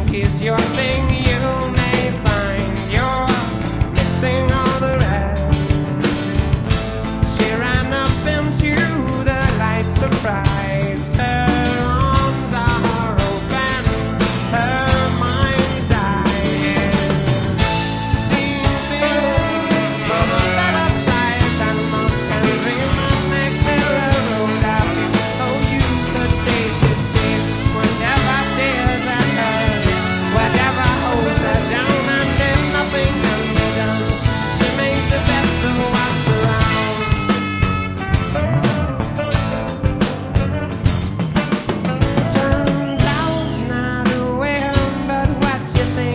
think is your thing, you may find you're missing all the rest. She ran up into the light, surprised. Her arms are open, her mind's eye is seeing things from a better side than most can dream and make clearer road out. Oh, you could say she's safe whenever tears at her, whatever holds her down, and if nothing can be done, she makes the best of what's around. Turns out not a win, but what's your thing?